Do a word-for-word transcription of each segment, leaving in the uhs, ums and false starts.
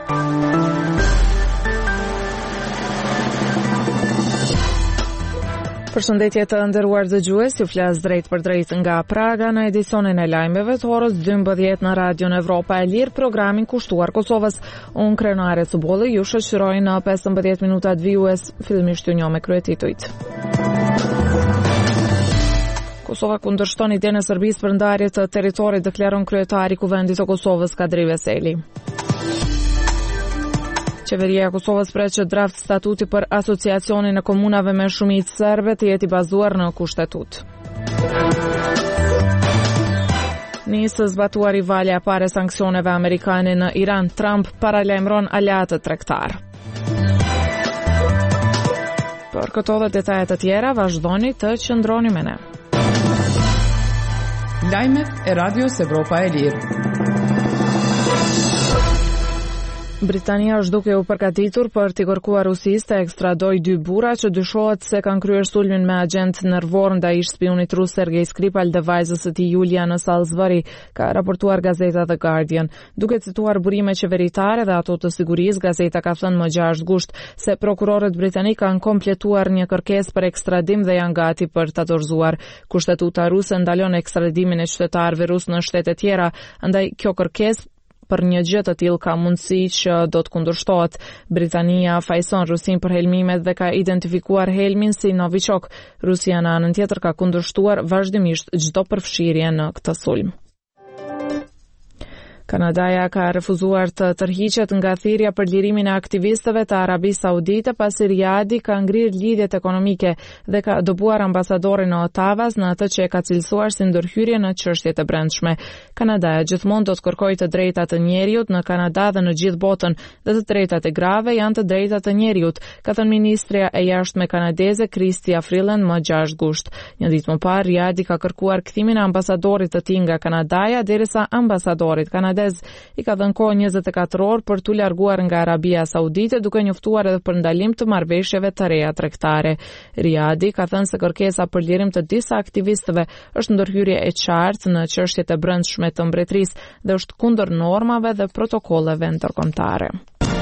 Përshëndetje të nderuar dëgjues, ju flas drejt për drejt nga Praga në edicionin e lajmeve të orës dymbëdhjetë në Radion Evropa e Lirë, programin kushtuar Kosovës. Unë Krenare Cubolli ju shoqëroj në pesëmbëdhjetë minutat vijues, fillimisht ju njoh me kryetitujt. Kosova kundërshton idenë e Serbisë për ndarje të territorit, deklaron kryetari i Kuvendit të Kosovës Kadri Veseli. Qeveria e Kosovës pret që draft statuti për asociacionin e komunave me shumicë serbe të jetë i bazuar në kushtetutë. Nisë zbatuar i valja e parë e sanksioneve amerikane në Iran, Trump paralajmëron aleatët tregtar. Për këto dhe detajet të tjera, vazhdoni të qëndroni me ne. Lajmet e Radios Evropa e Lirë. Britania është duke u përgatitur për t'i kërkuar Rusisë të ekstradojë dy burra që dyshohet se kanë kryer sulmin me agent nervor ndaj ish-spionit rus Sergej Skripal dhe vajzës së tij Julia në Salisbury, ka raportuar gazeta The Guardian. Duke cituar burime qeveritare dhe ato të sigurisë, gazeta ka thënë më gjashtë gusht se prokurorët britanik kanë kompletuar një kërkesë për ekstradim dhe janë gati për ta dorëzuar. Kushtetuta ruse ndalon ekstradimin e qytetarëve rus në shtete tjera, andaj kjo kërkesë për një gjë të tillë ka mundësi që do të kundërshtohet. Britania fajson Rusin për helmimet dhe ka identifikuar helmin si Novichok. Rusia në anën tjetër ka kundërshtuar vazhdimisht çdo përfshirje në këtë sulm. Kanadaja ka refuzuar të tërhiqet nga thirrja për lirimin e aktivistëve të Arabisë Saudite pasi Riadi ka ngrirë lidhjet ekonomike dhe ka dobuar ambasadorin në Ottawa në atë që e ka cilësuar si ndërhyrje në çështjet e brendshme. Kanadaja gjithmonë do të kërkojë të drejtat të njerëzit në Kanada dhe në gjithë botën, dhe të drejtat e grave janë të drejtat e njerëzit, ka thënë ministrja e jashtme kanadeze Chrystia Freeland më gjashtë gusht. Një ditë më parë Riadi ka kërkuar kthimin e ambasadorit të tij nga Kanadaja, derisa ambasadorit kanadez i ka dhënë kohë njëzet e katër orë për t'u larguar nga Arabia Saudite, duke njoftuar edhe për ndalim të marrëveshjeve të reja tregtare. Riadi ka thënë se kërkesa për lirim të disa aktivistëve është ndërhyrje e qartë në çështjet e brendshme të mbretërisë dhe është kundër normave dhe protokolleve ndërkombëtare.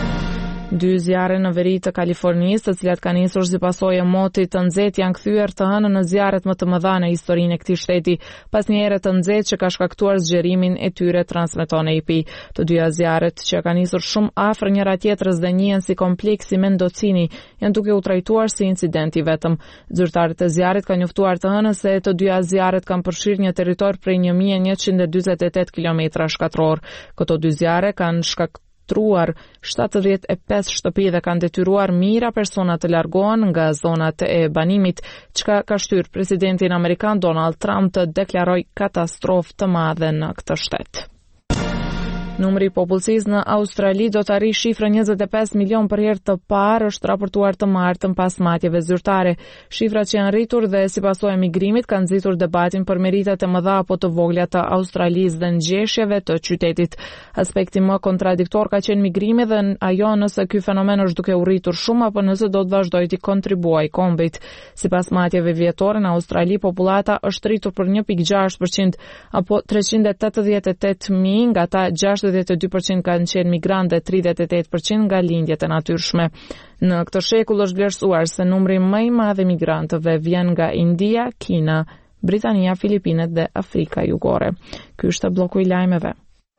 Dy zjarre në veri të Kalifornisë, të cilat kanë nisur si pasojë e motit të nxehtë, janë kthyer të hënën në zjarret më të mëdha në historinë e këtij shteti, pas një ere të nxehtë që ka shkaktuar zgjerimin e tyre, transmeton A P. Të dyja zjarret, që kanë nisur shumë afër njëra tjetrës dhe njihen si kompleksi Mendocini, janë duke u trajtuar si incidenti vetëm. Zyrtarët e zjarrit kanë njoftuar të hënën se të dyja zjarret kanë përfshirë një territor prej një mijë e njëqind e dyzet e tetë kilometra shkatror. Këto dy zjarre kanë shkaktuar truar shtatëdhjetë e pesë shtëpi dhe kanë detyruar mijëra persona të largohen nga zonat e banimit, çka ka shtyrë presidentin amerikan Donald Trump të deklarojë katastrofë të madhe në këtë shtet. Numri i popullsisë në Australi do të arrijë shifrën njëzet e pesë milion për herë të parë, është raportuar të martën pas matjeve zyrtare. Shifrat që janë rritur dhe si pasojë e migrimit kanë nxitur debatin për meritat e mëdha apo të vogla të Australisë dhe ngjeshjeve të qytetit. Aspekti më kontradiktor ka qenë migrimi dhe ajo nëse ky fenomen është duke u rritur shumë apo nëse do të vazhdojë të kontribuojë kombit. Sipas matjeve vjetore në Australi, popullata është rritur për një pikë gjashtë përqind apo treqind e tetëdhjetë e tetë mijë, nga ata gjashtëdhjetë e dy përqind kanë qenë migrantë dhe tridhjetë e tetë përqind nga lindjet e natyrshme. Në këtë shekull është vlerësuar se numri më i madh i migrantëve vjen nga India, Kina, Britania, Filipinet dhe Afrika Jugore. Ky është bloku i lajmeve.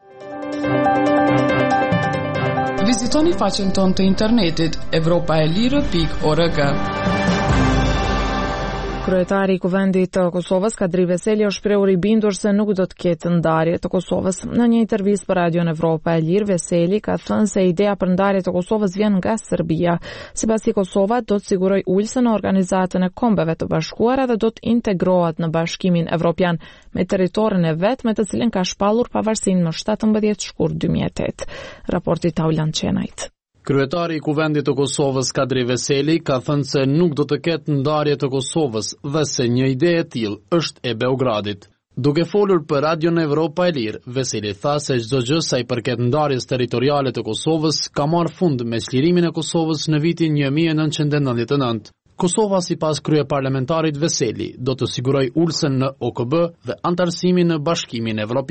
Vizitoni faqen tonë të internetit evropaelire pikë org. Kryetari i Kuvendit të Kosovës Kadri Veseli është shprehur i bindur se nuk do të ketë ndarje të Kosovës. Në një intervistë për Radion Evropa e Lirë, Veseli ka thënë se ideja për ndarje të Kosovës vjen nga Serbia. Sipas tij, Kosova do të sigurojë ulësin në Organizatën e Kombeve të Bashkuara dhe do të integrohet në Bashkimin Evropian me territorin e vet, me të cilin ka shpallur pavarësinë në shtatëmbëdhjetë shkurt dy mijë e tetë. Raporti Taulan Çenajt. Kryetari i Kuvendit të Kosovës Kadri Veseli ka thënë se nuk do të ketë ndarje të Kosovës dhe se një ide e tillë është e Beogradit. Duke folur për Radion Evropa e Lirë, Veseli tha se çdo gjë sa i përket ndarjes territoriale të Kosovës ka marrë fund me çlirimin e Kosovës në vitin një mijë e nëntëqind e nëntëdhjetë e nëntë. Kosova, sipas kryeparlamentarit Veseli, do të sigurojë ulsen në O K B dhe antarësimin në Bashkimin Evropian.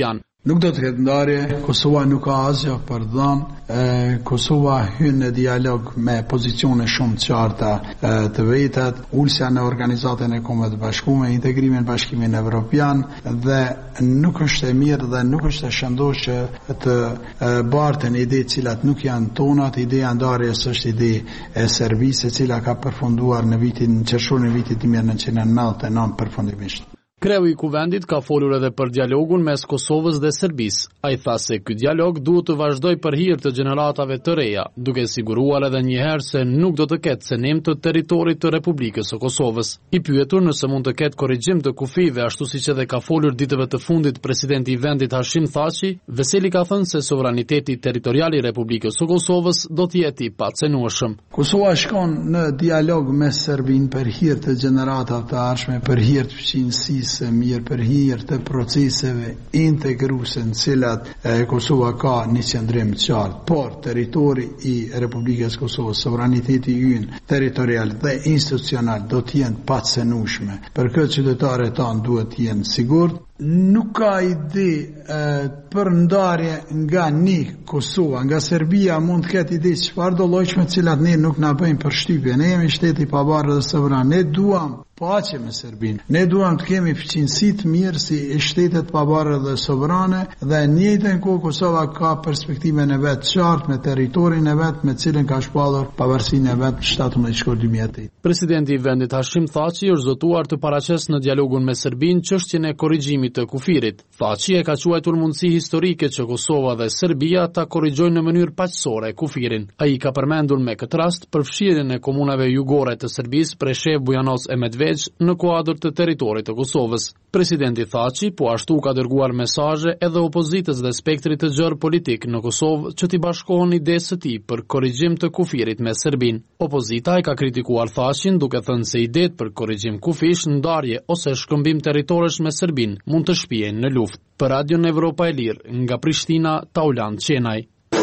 Nuk do të ketë ndarje, Kosova nuk ka asgjë për dhënë, Kosova hyn në dialog me pozicione shumë të qarta të vetat, ulsja në organizatën e Kombeve të Bashkuara, integrimin në Bashkimin Evropian dhe nuk është e mirë dhe nuk është e shëndoshë të bartën ide të cilat nuk janë tonat. Ideja ndarjes është ide e Serbisë, e cila ka përfunduar në vitin qershorin e vitit një mijë e nëntëqind e nëntëdhjetë e nëntë përfundimisht. Kreu i kuvendit ka folur edhe për dialogun mes Kosovës dhe Serbisë. Ai tha se ky dialog duhet të vazhdojë për hir të gjeneratave të reja, duke siguruar edhe një herë se nuk do të ketë senim të territorit të Republikës së Kosovës. I pyetur nëse mund të ketë korrigjim të kufive, ashtu siç edhe ka folur ditëve të fundit presidenti i vendit Hashim Thaçi, Veseli ka thënë se sovraniteti territorial i Republikës së Kosovës do të jetë i pacenueshëm. Kosova shkon në dialog me Serbinë për hir të gjeneratave të ardhshme, për hir të fqinjësisë se mirë, për hir të proceseve integruese në cilat e, Kosova ka një qëndrim të qartë, por territori i Republikës Kosovës, sovraniteti i ynë territorial dhe institucional do të jenë pacenueshme. Për këtë qytetarët tanë duhet të jenë sigurt. Nuk ka ide e, për ndarje nga një Kosova, nga Serbia mund të ketë ide çfarë do llojshme të cilat ne nuk na bëjnë përshtypje. Ne jemi shteti i pavarur dhe sovran. Ne duam paqe me Serbinë. Ne duam të kemi fuqinësi të mirë si shtetet pavarur dhe sovrane dhe në njëjtën kohë Kosova ka perspektivën e vet të qartë me territorin e vet me cilën ka shpallur pavarësinë e vet në shtatëmbëdhjetë shkor dy mijë e tetë. Presidenti i vendit Hashim Thaçi është zotuar të paraqesë në dialogun me Serbinë çështjen e korrigjimit të kufirit. Thaçi e ka quajtur mundësi historike që Kosova dhe Serbia ta korrigjojnë në mënyrë paqësore kufirin. Ai ka përmendur me këtë rast përfshirjen e komunave jugore të Serbisë, Preshev, Bujanovac e Medveđa në kuadër të territorit të Kosovës. Presidenti Thaçi po ashtu ka dërguar mesazhe edhe opozitës dhe spektrit të gjerë politik në Kosovë që t'i bashkohen idesë së tij për korrigjim të kufirit me Serbinë. Opozita e ka kritikuar Thaçin duke thënë se idetë për korrigjim kufish, ndarje ose shkëmbim territorësh me Serbinë mund të shpihen në luftë. Për Radion Evropa e Lirë, nga Prishtina, Taulan Qenaj.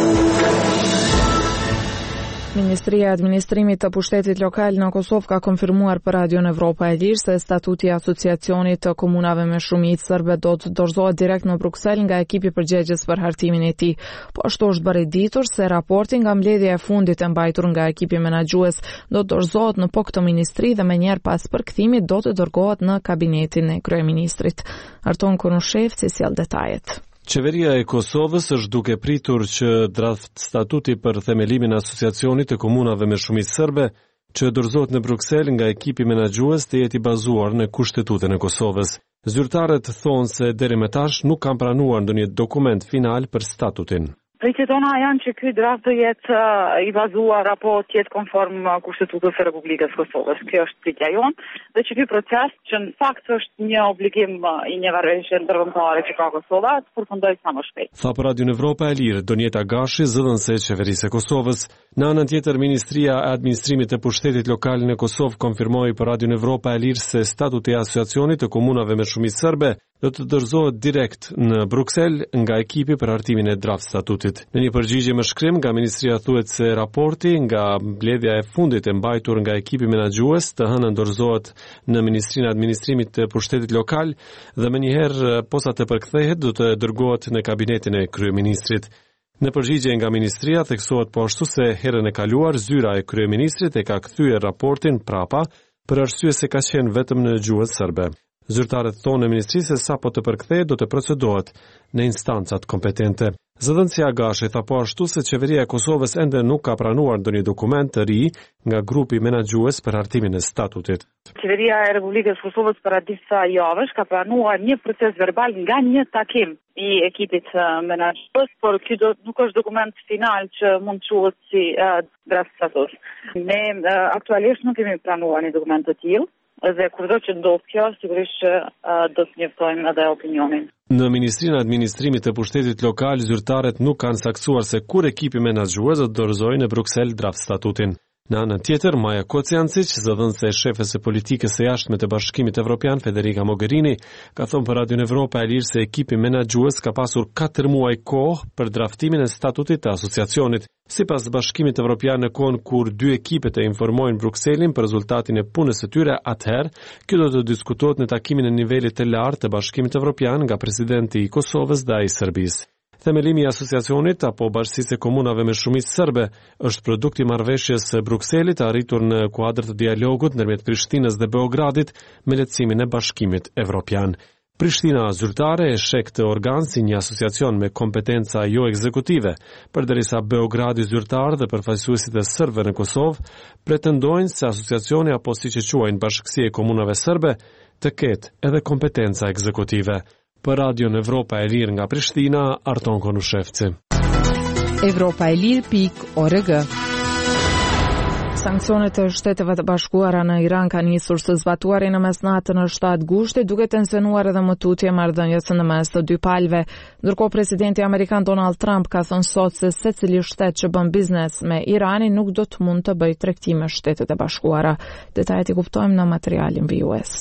Ministria e Administrimit të Pushtetit Lokal në Kosovë ka konfirmuar për Radion Evropa e Lirë se statuti i Asociacionit të Komunave me Shumicë Serbe do të dorëzohet direkt në Bruksel nga ekipi përgjegjës për hartimin e tij. Po ashtu është bërë ditur se raporti nga mbledhja e fundit e mbajtur nga ekipi menaxhues do të dorëzohet në po këtë ministri dhe menjëherë pas përkthimit do të dërgohet në kabinetin e kryeministrit. Arton Konushevci sjell detajet. Qeveria e Kosovës është duke pritur që draft statuti për themelimin e Asociacionit të Komunave me Shumicë Serbe që dorëzohet në Bruksel nga ekipi menaxhues të jetë i bazuar në Kushtetutën e Kosovës. Zyrtarët thonë se deri më tash nuk kanë pranuar ndonjë dokument final për statutin. Pritjet tona janë që ky draft do jetë uh, i bazuar apo të jetë konform uh, Kushtetutës së Republikës Kosovës. Kjo është pritja jonë dhe që ky proces që në fakt është një obligim uh, i një marrëveshje ndërkombëtare që ka Kosova të përfundojë sa më shpejt. Tha për Radion Evropa e Lirë Donjeta Gashi, zëdhënëse e qeverisë e Kosovës. Në anën tjetër, Ministria e Administrimit të Pushtetit Lokal në Kosovë konfirmoi për Radion Evropa e Lirë se statuti i Asociacionit të Komunave me Shumicë Serbe do të dorëzohet direkt në Bruksel nga ekipi për hartimin e draft statutit. Në një përgjigje me shkrim nga Ministria thuhet se raporti nga mbledhja e fundit e mbajtur nga ekipi menaxhues të hënën dorëzohet në Ministrinë e Administrimit të Pushtetit Lokal dhe menjëherë posa të përkthehet do të dërgohet në kabinetin e kryeministrit. Në përgjigje nga Ministria theksohet po ashtu se herën e kaluar zyra e kryeministrit e ka kthyer raportin prapa për arsye se ka qenë vetëm në gjuhën serbe. Zyrtarët thonë në ministri se sapo të përkthehet do të procedohet në instancat kompetente. Zëdhënësia Gashi tha po ashtu se qeveria e Kosovës ende nuk ka pranuar ndonjë dokument të ri nga grupi menaxhues për hartimin e statutit. Qeveria e Republikës Kosovës para disa javësh ka pranuar një proces verbal nga një takim i ekipit menaxhues, por ky do nuk është dokument final që mund të quhet si uh, draft statut. Ne uh, aktualisht nuk kemi pranuar një dokument të tillë. Dhe kurdo që ndodh kjo, sigurisht që uh, do të njoftojmë edhe opinionin. Në Ministrinë e Administrimit të Pushtetit Lokal, zyrtarët nuk kanë saktuar se kur ekipi menaxhues do të dorëzojë në Bruksel draft statutin. Në anën tjetër, Maja Kociancic, zëdhënëse e shefes së politikës së jashtme të Bashkimit Evropian, Federica Mogherini, ka thënë për Radion Evropa e Lirë se ekipi menaxhues ka pasur katër muaj kohë për draftimin e statutit të asociacionit. Sipas Bashkimit Evropian, në kohën kur dy ekipet e informojnë Brukselin për rezultatin e punës së tyre, atëherë kjo do të diskutohet në takimin e nivelit të lartë të Bashkimit Evropian nga presidenti i Kosovës dhe ai i Serbisë. Themelimi i asociacionit apo bashkësisë e komunave me shumicë serbe është produkt i marrëveshjes së Brukselit arritur në kuadër të dialogut ndërmjet Prishtinës dhe Beogradit me lehtësimin e Bashkimit Evropian. Prishtina zyrtare e sheh këtë organ si një asociacion me kompetenca jo ekzekutive, përderisa Beogradi zyrtar dhe përfaqësuesit e serbëve në Kosovë pretendojnë se asociacioni apo siç e quajnë Bashkësia e Komunave Serbe të ketë edhe kompetenca ekzekutive. Për Radion Evropa e Lirë nga Prishtina, Arton Konushevci. Evropa e Lirë pik org. Sanksionet e Shteteve të Bashkuara në Iran kanë nisur së zbatuari në mesnatën e shtatë gushtit, duke tensionuar edhe më tutje marrëdhënies në mes të dy palëve. Ndërkohë presidenti amerikan Donald Trump ka thënë sot se secili shtet që bën biznes me Iranin nuk do të mund të bëjë tregti me Shtetet e Bashkuara. Detajet i kuptojmë në materialin vijues.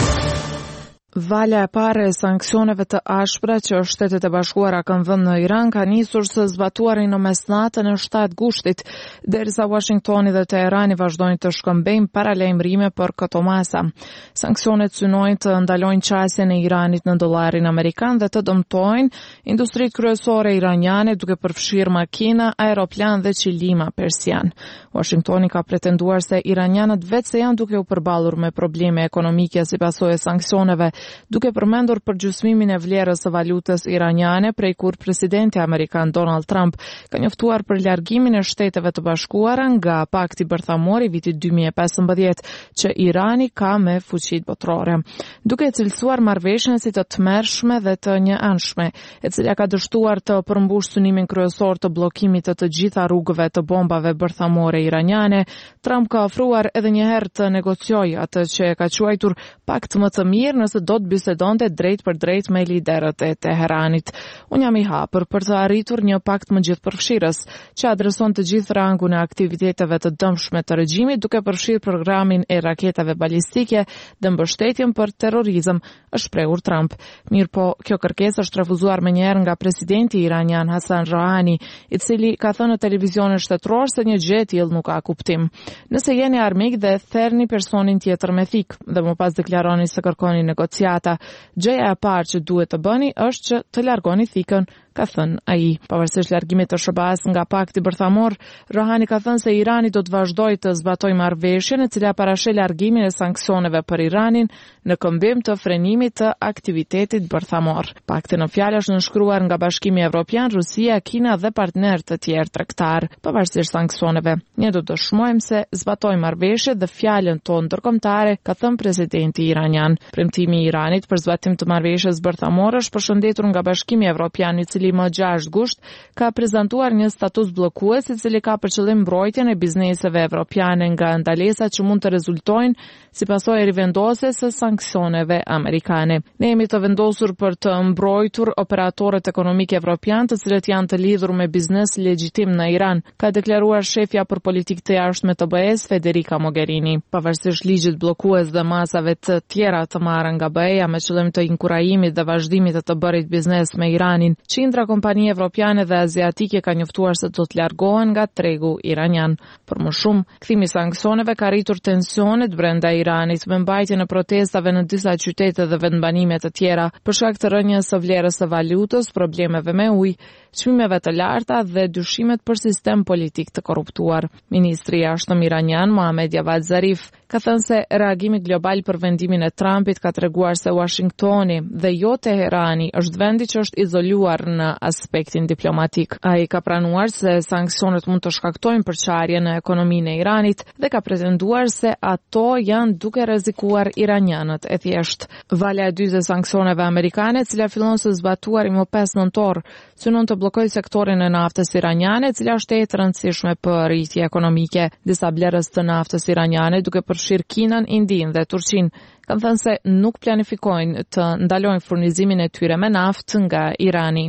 Valja e parë e sanksioneve të ashpra që Shtetet e Bashkuara kanë vënë në Iran ka nisur së zbatuari në mesnatën e shtatë gushtit, derisa Washingtoni dhe Teherani vazhdojnë të shkëmbejnë paralajmërime për këto masa. Sanksionet synojnë të ndalojnë qasjen e Iranit në dollarin amerikan dhe të dëmtojnë industritë kryesore iraniane, duke përfshirë makina, aeroplan dhe qilima persian. Washingtoni ka pretenduar se iranianët vetë se janë duke u përballur me probleme ekonomike si pasojë e sanksioneve, duke përmendur përgjysmimin e vlerës së valutës iraniane, prej kur presidenti amerikan Donald Trump ka njoftuar për largimin e Shteteve të Bashkuara nga Pakti Bërthamor i vitit dy mijë e pesëmbëdhjetë që Irani ka me fuqitë botërore, duke cilësuar marrëveshjen si të tmerrshme dhe të njëanshme, e cila ka dështuar të përmbushë synimin kryesor të bllokimit të të gjitha rrugëve të bombave bërthamore iraniane. Trump ka ofruar edhe një herë të negociojë atë që e ka quajtur pakt më të mirë nëse do të bisedonte drejt për drejt me liderët e Teheranit. Unë jam i hapur për të arritur një pakt më gjithëpërfshirës që adreson të gjithë rangun e aktiviteteve të dëmshme të regjimit, duke përfshirë programin e raketave balistike dhe mbështetjen për terrorizëm, është shprehur Trump. Mirë po, kjo kërkesë është refuzuar menjëherë nga presidenti iranian Hassan Rouhani, i cili ka thënë në televizionin shtetëror se një gjë e tillë nuk ka kuptim. Nëse jeni armik dhe therrni personin tjetër me thik dhe më pas deklaroni se kërkoni negociata, gjëja e parë që duhet të bëni është që të largoni thikën, ka thënë ai. Pavarësisht largimit të S B A-s nga Pakti Bërthamor, Rouhani ka thënë se Irani do të vazhdojë të zbatojë marrëveshjen e cila parasheh largimin e sanksioneve për Iranin në këmbim të frenimit të aktivitetit bërthamor. Pakti në fjalë është nënshkruar nga Bashkimi Evropian, Rusia, Kina dhe partnerë të tjerë tregtar. Pavarësisht sanksioneve, ne do të dëshmojmë se zbatojmë marrëveshjet dhe fjalën tonë ndërkombëtare, ka thënë presidenti iranian. Premtimi i Iranit për zbatim të marrëveshjes bërthamore është përshëndetur nga Bashkimi Evropian, i cili më gjashtë gusht ka prezantuar një status bllokues i cili ka për qëllim mbrojtjen e bizneseve evropiane nga ndalesat që mund të rezultojnë si pasojë e rivendosjes së sanksioneve amerikane. Ne jemi të vendosur për të mbrojtur operatorët ekonomik evropian të cilët janë të lidhur me biznes legjitim në Iran, ka deklaruar shefja për politikë të jashtme të B E-s Federica Mogherini. Pavarësisht ligjit bllokues dhe masave të tjera të marrë nga B E-ja me qëllim të inkurajimit dhe vazhdimit të të bërit biznes me Iranin, qindra kompani evropiane dhe aziatike ka njoftuar se do të largohen nga tregu iranian. Për më shumë, kthimi i sanksioneve ka rritur tensionet brenda Iranit me mbajtjen e protestave në disa qytete dhe vendbanime të tjera për shkak të rënjes së vlerës së valutës, problemeve me ujë, çmimeve të larta dhe dyshimet për sistem politik të korruptuar. Ministri i jashtëm iranian Mohammad Javad Zarif ka thënë se reagimi global për vendimin e Trumpit ka treguar se Washingtoni dhe jo Teherani është vendi që është izoluar në aspektin diplomatik. Ai ka pranuar se sanksionet mund të shkaktojnë përçarje në ekonominë e Iranit dhe ka pretenduar se ato janë duke rrezikuar iranianët e thjeshtë. Valja e dytë e sanksioneve amerikane, e cila fillon së zbatuari më pesë nëntor, synon të bllokojë sektorin e naftës iraniane, e cila është e rëndësishme për rritje ekonomike. Disa blerës të naftës iraniane, duke përfshirë Kinën, Indinë dhe Turqinë, kanë thënë se nuk planifikojnë të ndalojnë furnizimin e tyre me naftë nga Irani.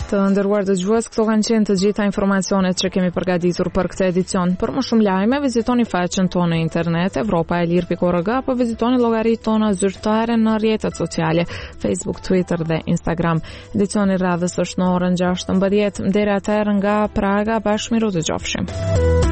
Të nderuar dëgjues, këto kanë qenë të gjitha informacionet që kemi përgatitur për këtë edicion. Për më shumë lajme, vizitoni faqen tonë në internet europa e lir pikë org apo vizitoni llogaritë tona zyrtare në rrjetet sociale, Facebook, Twitter dhe Instagram. Edicioni radhës është në orën gjashtë e mbëdhjetë. Deri atëherë nga Praga, bashkë miru të gjofshim.